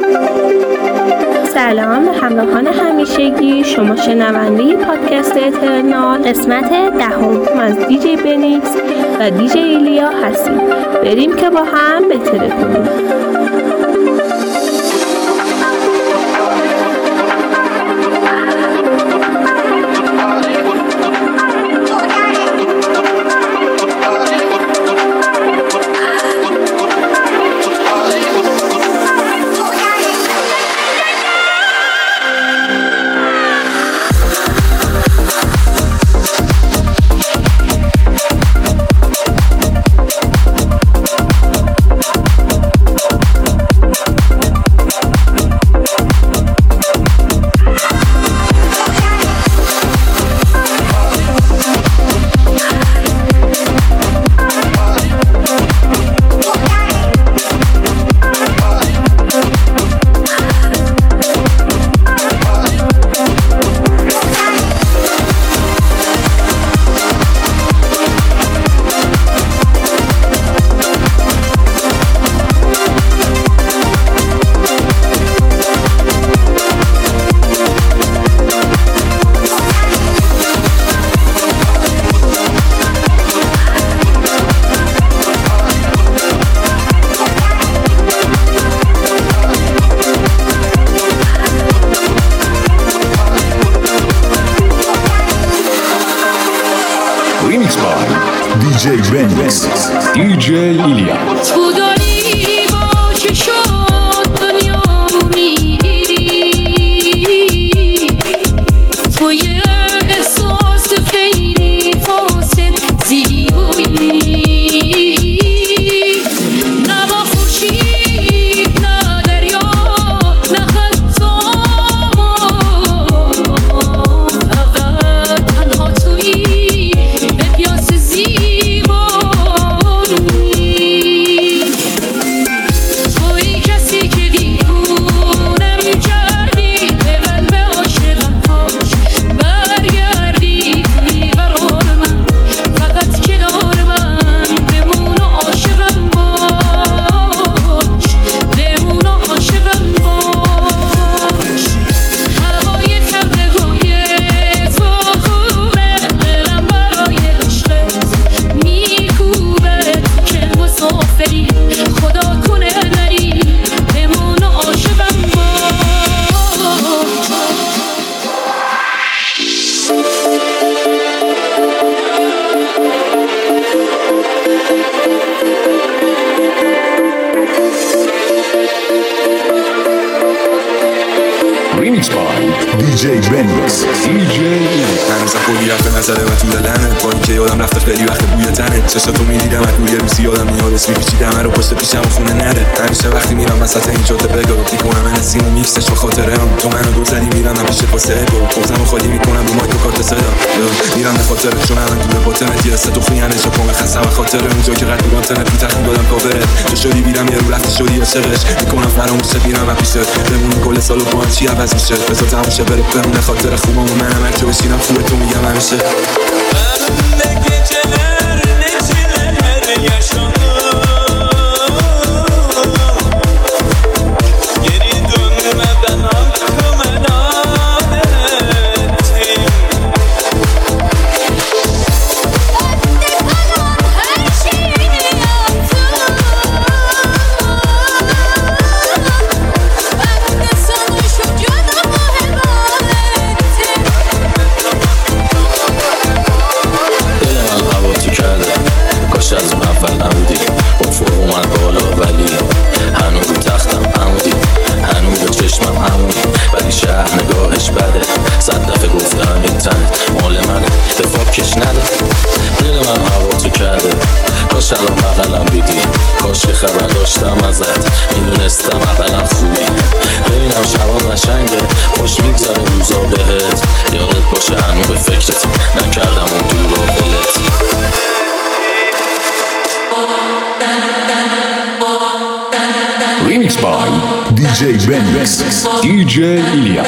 سلام همراهان همیشگی، شما شنونده پادکست اترنال قسمت 10 از دیجی بنیکس و دیجی ایلیا هستیم. بریم که با هم بهتره کنیم. DJ Benix, DJ Ilya. Remix by DJ Benix, DJ هنوزم خودی رفته نظره و تو دلنه با اینکه یادم رفته خیلی وقت بوی تنه چشاتو میدیدم از روی روسی یادم میاد اسمی پیچیدم رو پشت پیشم و خونه نره همیشه وقتی میرم وسط این جاده بگو میکنم من سیم و میکسش و خاطرم تو منو گذری میرم پیش پاسه بگو خودمو خالی میکنم رو مایک و کارت صدا میرم به خاطر چون الان تو باطن دیسه تو خیانه جا پام خستم و خاطر اونجا که قد بودم تنه بی تخمین دادم کاور تو شدی میرم یه رو رفتی شدی عاشقش میکنم فراموش میرم پیشت بمون کل سالو با هم چی عوض میشه بذار تموشه بره بمونه خاطر خوبم و منم هر که بشینم خوبه تو میگم همیشه سلام بغلم بیدی کاش که خبر داشتم ازت میدونستم اولم خوبی ببینم شبا قشنگه خوش میگذره روزا بهت یادت باشه هنو به فکرت نکردم اون دور و دلت Remix by DJ Benix, DJ Ilya.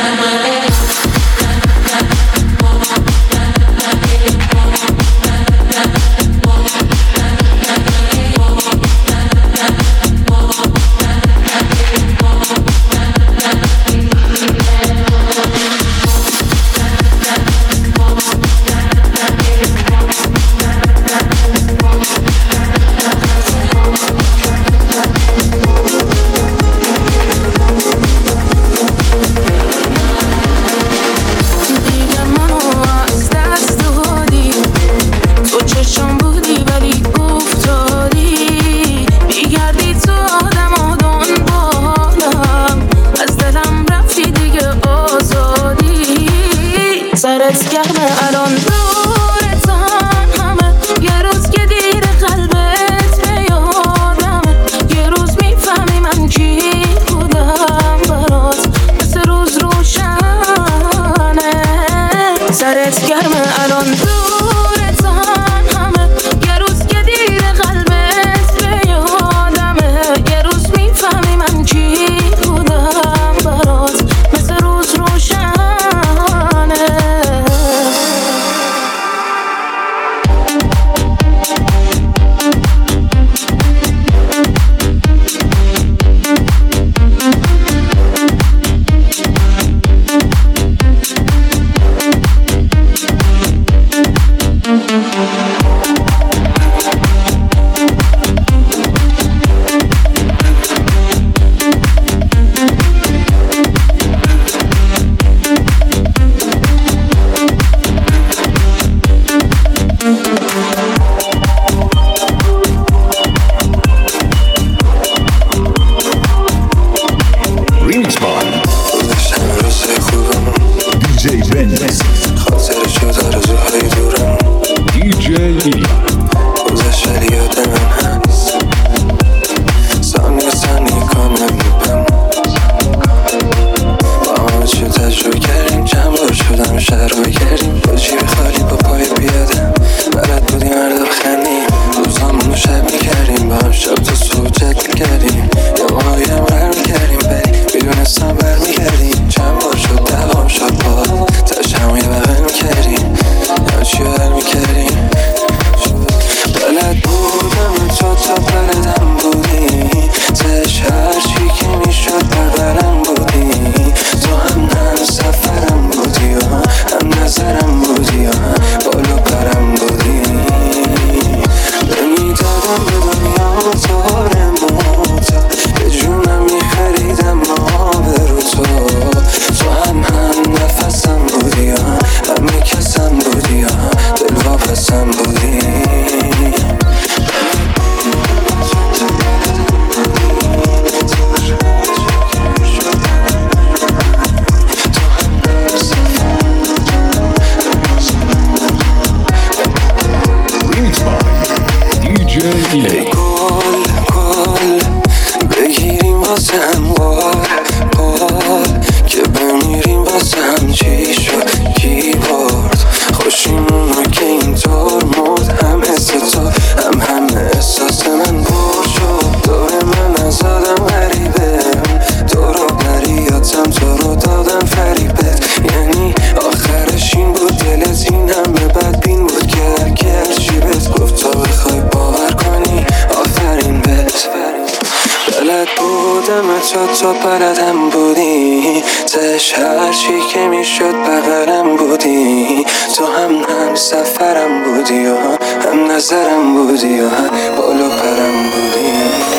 واسم قال که بمیریم واسم چی شد کی برد خوشیمونو که اینطور مرد هم حس تو هم همه احساس من پر شد دور من از آدم غریبه تو رو بریاتم تو رو دادم فریبت یعنی آخرش این بود دلت این همه بدبین بود که هرکی بهت گفت تا بخوای باور کنی آفرین بهت بلد بودم تو بلدم بودی تش هرچی که میشد بغلم بودی تو هم سفرم بودی و هم نظرم بودی و هم بالو پرم بودی.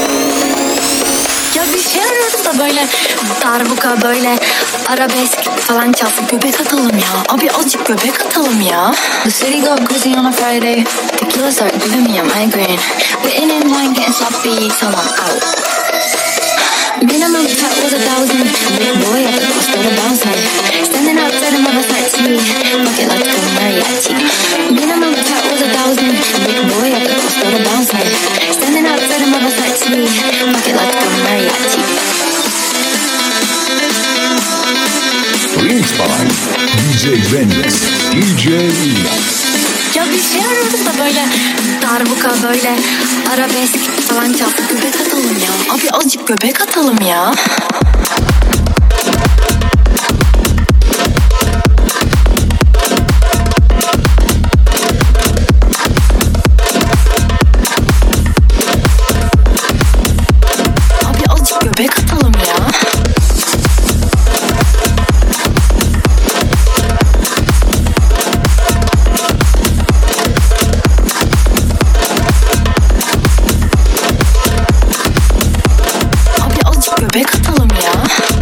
Ya bir şey arası da böyle darbuka böyle arabesk falan çalsın göbek atalım ya. Abi azıcık göbek atalım ya. The city go crazy on a Friday. Tequila start giving me a migraine. Waiting in line getting sloppy so I'm out. Minimum cut was 1,000. Big boy at the cost of the bouncer. Standing outside of my taxi. Fuck it, let's go mariachi. Minimum cut was 1,000. Big boy at the cost of the bouncer. Standing outside of my taxi. Fuck it, let's go mariachi. Remix by DJ Benix, DJ Ilya. Ya bir şey ararız da böyle darbuka böyle arabesk falan çalsın göbek atalım ya. Abi azıcık göbek atalım ya. Abi azıcık göbek atalım ya. Göbek atalım ya.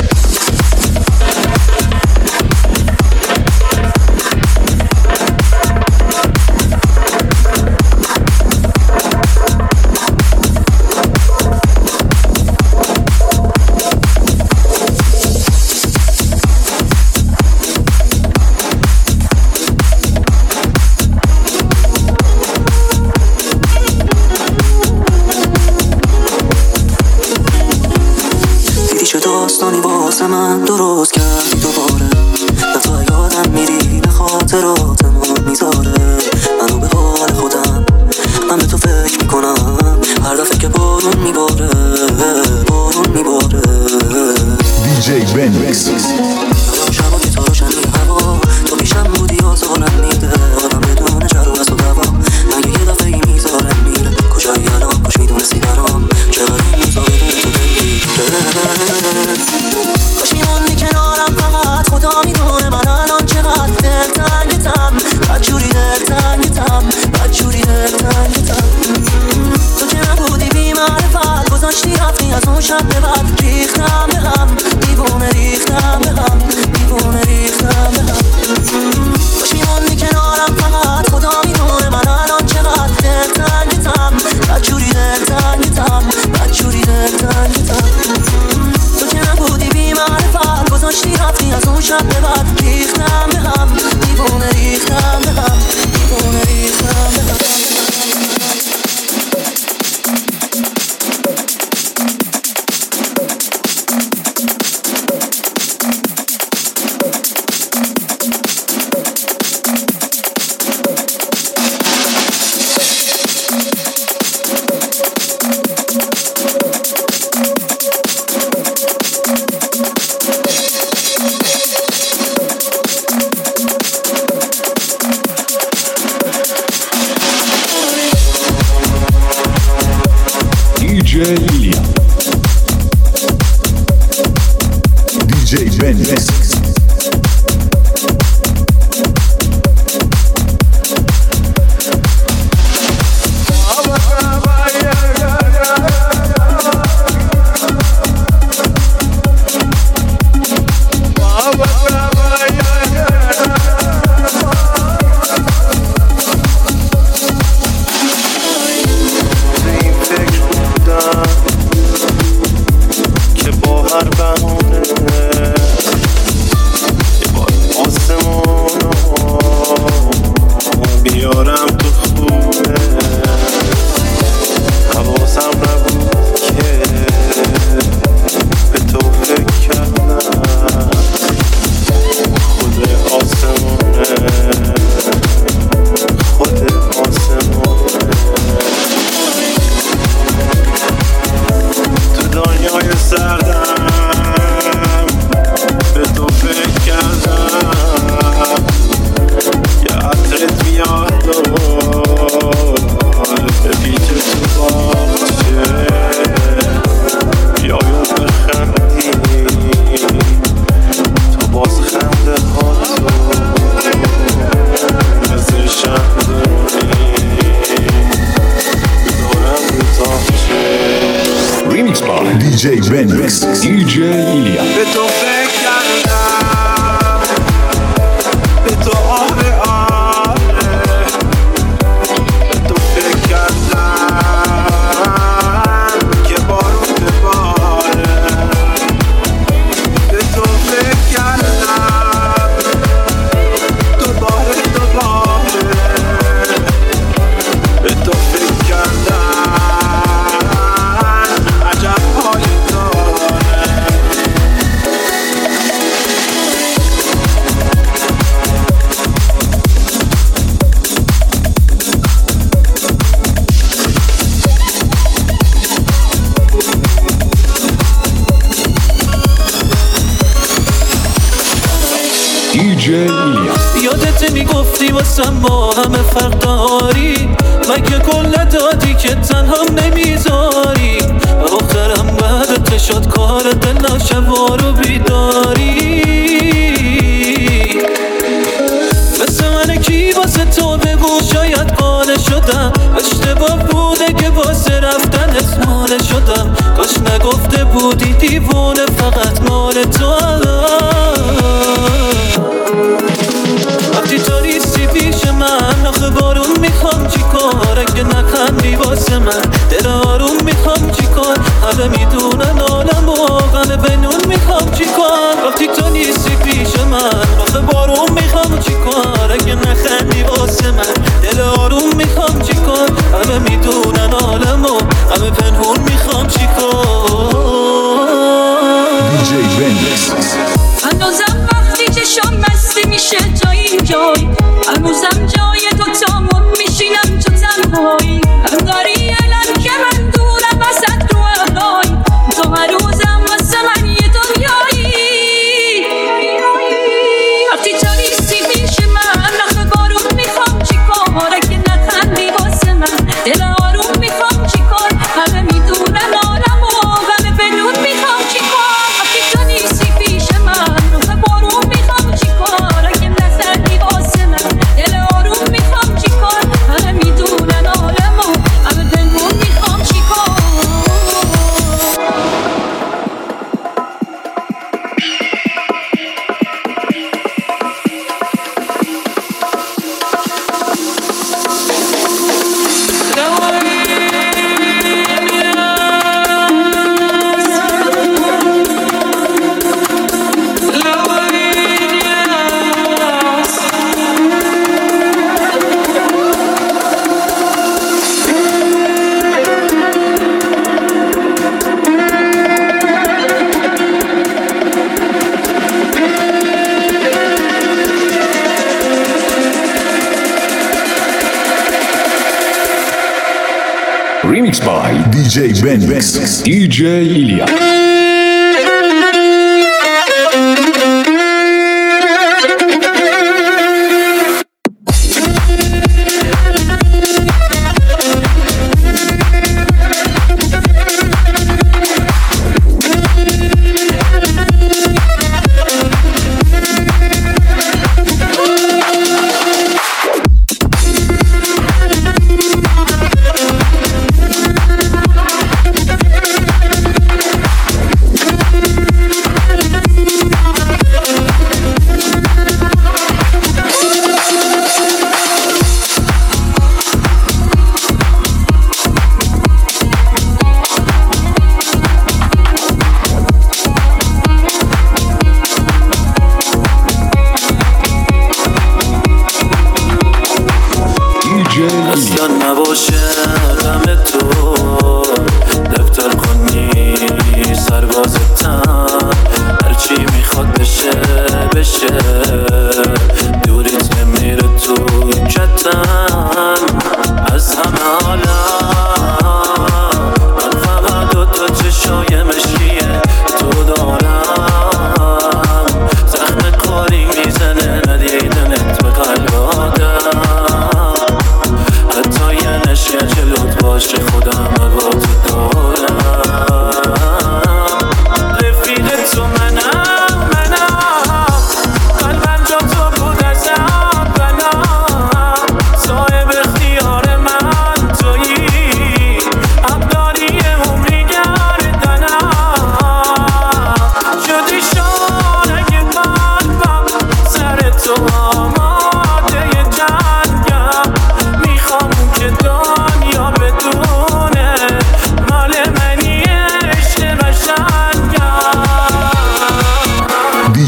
داستانی واسه من درست کردی دوباره دفعه یادم میری به خاطراتمون میذاره منو به حال خودم من به تو فکر میکنم هر دفعه که بارون میباره DJ Benix. شبا که تا روشنی هوا تو پیشم بودی آزارم میده آدم بدون جر و بس و دوا مگه یه دفعه ای میذارم میره کجایی الان کاش میدونستی برام چقدر این روزا بدون تو بمیره کاش میموندی کنارم فقط خدا میدونه من الان چقدر دلتنگتم بدجوری دلتنگتم تو که نبودی بی معرفت گذاشتی رفتی از اون شب به بعد ریختم به هم دیوونه ریختم به هم کاش میموندی کنارم فقط خدا میدونه من الان چقدر دلتنگتم بدجوری دلتنگتم تو که نبودی بی معرفت گذاشتی رفتی از اون شب به بعد ریختم به هم دیوونه ریختم به هم DJ Ilya. DJ Benix. که با هر بهونه Benix, DJ Ilya. به تو فکر کردم، به تو آره آره، به تو فکر کردم که بارون بباره، به تو فکر کردم دوباره دوباره، به تو فکر کردم عجب هایی داره. DJ Ilya. یادت میگفتی واسم ما همه فرق داری، مگه کل دادی که تنهام نمیذاری، آخرم بعدت شد کار دل شبا رو بیداری. مثل من کی واسه تو بگو شاید قانع شدم، اشتباه بوده که واسه رفتن اسمانه شدم، کاش نگفته بودی دیوونه فقط مال تو. وقتی تو نیستی پیش من آخه بارون میخوام چی کار، اگه نخندی واسه من دل آروم میخوام چی کار، همه میدونن عالم و غم بنون میخوام چی کار. وقتی تو نیستی پیش من آخه بارون میخوام چی کار، اگه نخندی واسه من دل آروم میخوام چی کار، همه میدونن عالم و غم پنهون میخوام چی کار. DJ Benix. هنوزم وقتی چشام مستی میشه تا اینجای، هنوزم جای دوتامون میشینم تو تنهایی، هم داری الان که من دورم وسط رو احلای، تو هر روزم واسه من یه دنیایی. وقتی تو نیستی پیش من آخه بارون میخوام چی کار، اگه نخندی واسه من دل آروم میخوام چی کار، همه میدونن عالم و غم بنون میخوام چی کار. وقتی تو نیستی پیش من آخه بارون میخوام چی کار، اگه نخندی واسه من دل آروم میخوام چی کار، همه میدونن عالم و غم بنون میخوام چی کار. Remix by DJ Benix, DJ Ilya.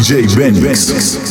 DJ Benix.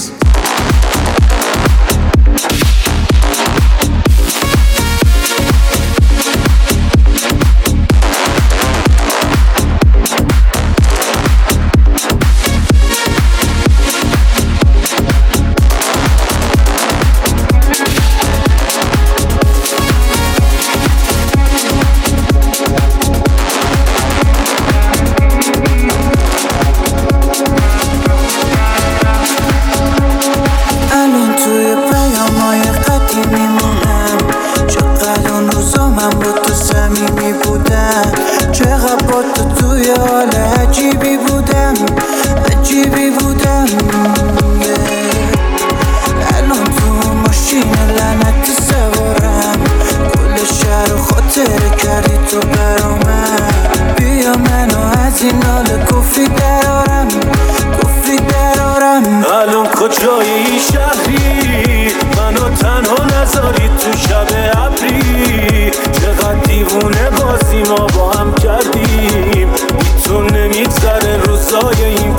الان کجایی شهری منو تنها نذاری تو شب ابری چقدر دیوونه بازی ما با هم کردیم تو نمیگذره روزای این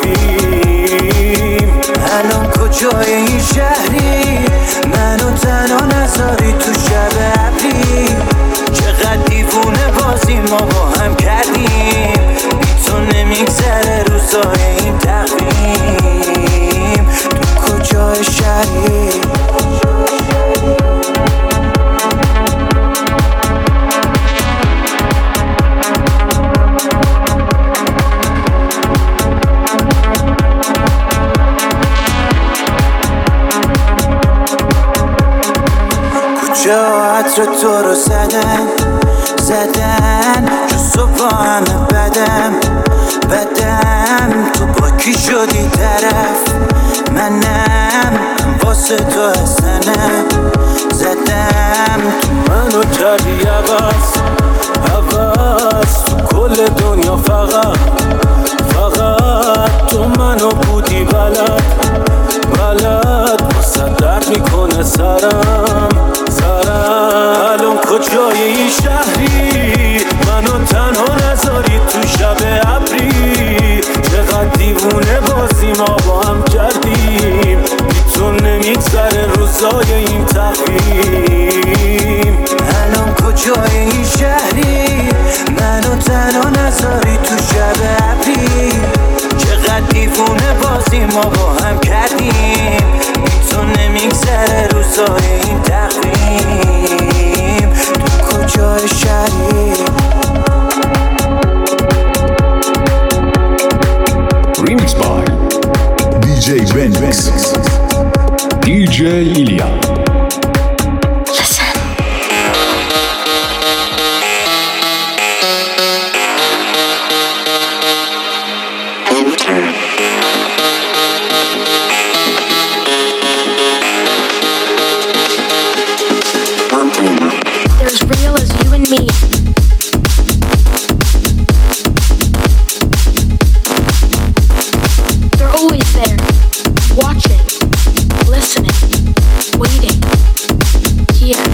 تقویم الان کجایی شهری منو تنها نذاری تو شب ابری چقدر دیوونه بازی ما با هم کردیم تو نمیگذره روزای این تقویم تو کجای شهری کجا عطر تو رو زدن چون صبح همه بدم تو با کی شدی طرف منم واسه تو حسنم زدم تو منو کردی عوض تو کل دنیا فقط تو منو بودی بلد واسه درد میکنه سرم الان کجای این شهری منو تنها نذاری تو شب ابری چقدر دیوونه بازی ما با هم کردیم تو نمیگذره روزای این تقویم الان کجای این شهری منو تنها نذاری تو شب ابری چقدر دیوونه بازی ما با هم کردیم تو نمیگذره روزای این تقویم تو کجای شهری Remix by DJ Benix. DJ Ilya. They're as real as you and me. They're always there, watching, listening, waiting, here.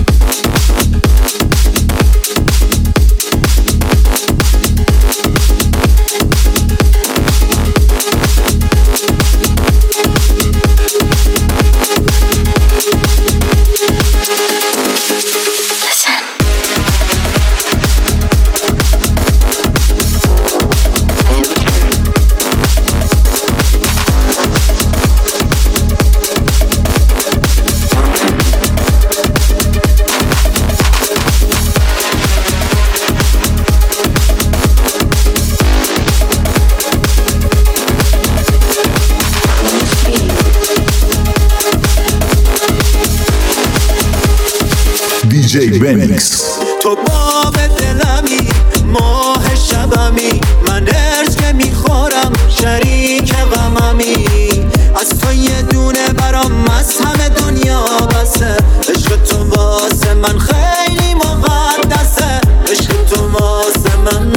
DJ Benix. تو باب دلمی ماه شبمی من ارز که میخورم شریک غممی از تو یه دونه برام از همه دنیا بسه عشق تو واسه من خیلی مقدسه عشق تو واسه من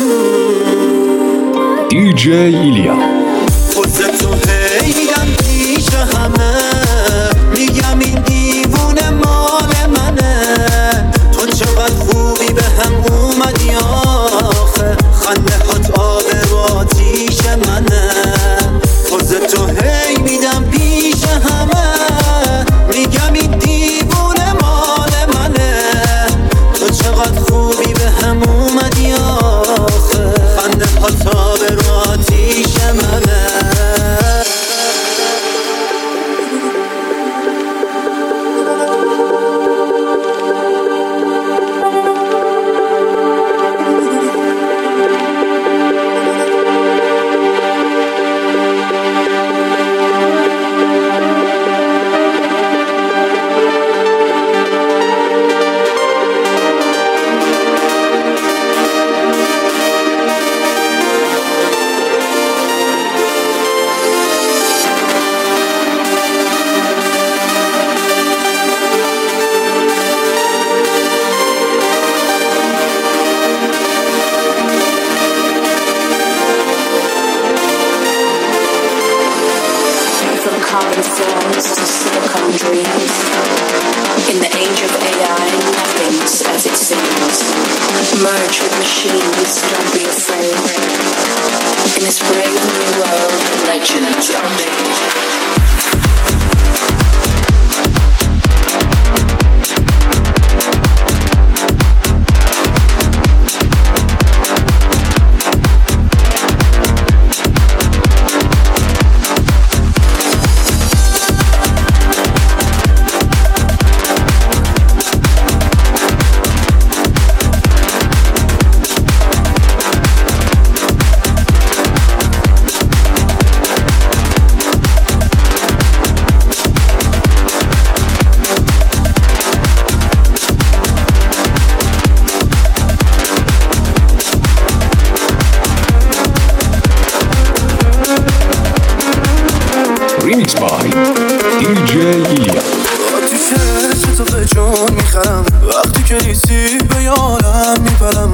DJ Ilya. واسه تو هیدم پیش همه میگم این دیوونه مال منه تو چقدر خوبی به هم اومدی آخه خنده هات آب و آتیش منه واسه تو carbon cells to silicon dreams. In the age of AI, nothing's as it seems. Merge with machines, don't be afraid. In this brave new world, legends are made. Remix by DJ ایلیا. آتیشه تو به جون میخرم وقتی که نیستی به یادم میپرم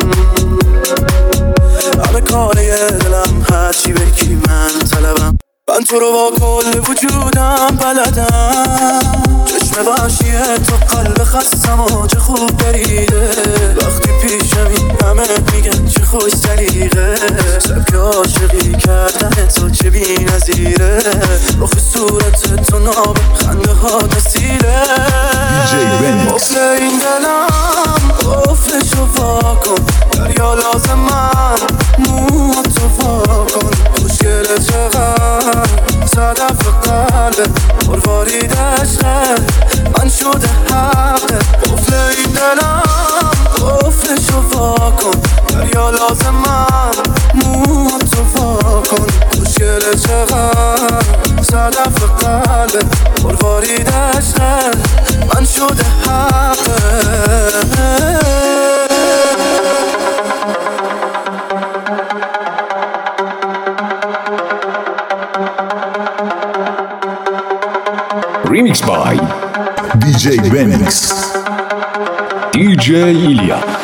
همه کاره دلم هرچی بگی من طلبم من تو رو با کل وجودم بلدم چشم وحشیه تو قلب خستم و چه خوب بریده وقتی پیشمی همه میگن چه خوش سلیقه سبک عاشقی کردن تو چه بی نظیره رخ صورت تو ناب خنده ها تسیره قفل این دلم قفلشو واکن دریا لازمم موها تو واکن خوشگل چقدر صدف قلبه پروارید عشقه من شده حقه قفل این دلم قفلشو واکن دریا لازمم موها تو واکن خوشگل چقدر صدف قلبه پروارید عشقه من شده حقه Remix by DJ Benix. DJ ایلیا.